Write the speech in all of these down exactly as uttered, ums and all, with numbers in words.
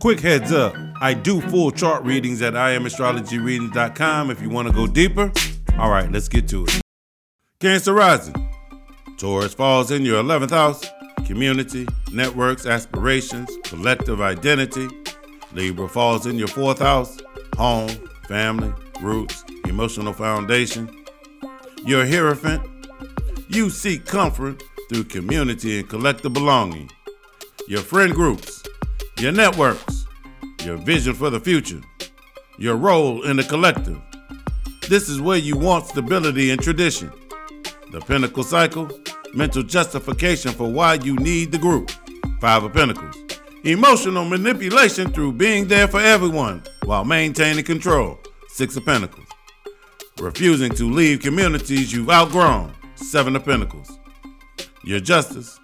Quick heads up, I do full chart readings at I am astrology readings dot com if you want to go deeper. All right, let's get to it. Cancer rising. Taurus falls in your eleventh house. Community, networks, aspirations, collective identity. Libra falls in your fourth house. Home, family, roots, emotional foundation. You're a Hierophant. You seek comfort through community and collective belonging. Your friend groups, your networks, your vision for the future, your role in the collective. This is where you want stability and tradition. The Pinnacle cycle, mental justification for why you need the group. Five of Pentacles. Emotional manipulation through being there for everyone while maintaining control. Six of Pentacles. Refusing to leave communities you've outgrown. Seven of Pentacles. Your justice.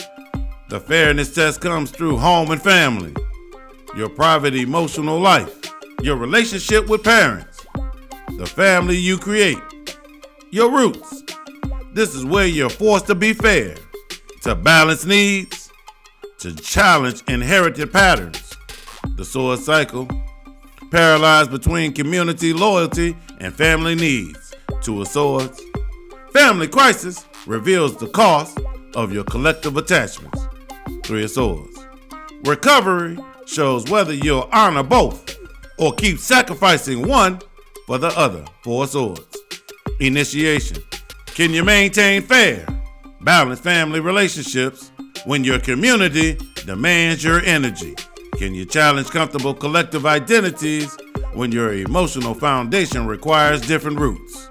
The fairness test comes through home and family. Your private emotional life. Your relationship with parents. The family you create. Your roots. This is where you're forced to be fair, to balance needs, to challenge inherited patterns. The Sword cycle. Paralyzed between community loyalty and family needs. Two of Swords. Family crisis reveals the cost of your collective attachments. Three of Swords. Recovery shows whether you'll honor both or keep sacrificing one for the other. Four of Swords. Initiation. Can you maintain fair, balanced family relationships when your community demands your energy? Can you challenge comfortable collective identities when your emotional foundation requires different roots?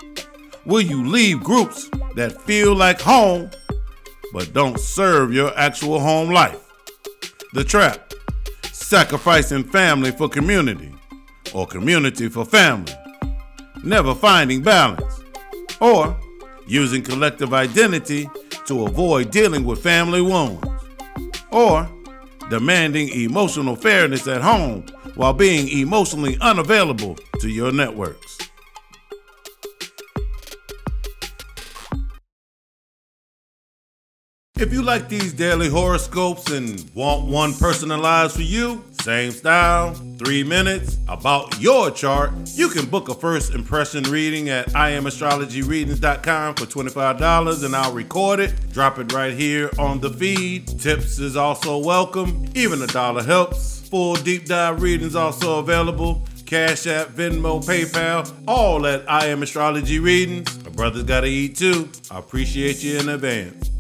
Will you leave groups that feel like home but don't serve your actual home life? The Trap. Sacrificing family for community or community for family. Never finding balance. Or using collective identity to avoid dealing with family wounds. Or demanding emotional fairness at home while being emotionally unavailable to your networks. If you like these daily horoscopes and want one personalized for you, same style, three minutes, about your chart, you can book a first impression reading at I am astrology readings dot com for twenty-five dollars and I'll record it, drop it right here on the feed. Tips is also welcome, even a dollar helps. Full deep dive readings also available. Cash App, Venmo, PayPal, all at I Am Astrology Readings. My brother's gotta eat too. I appreciate you in advance.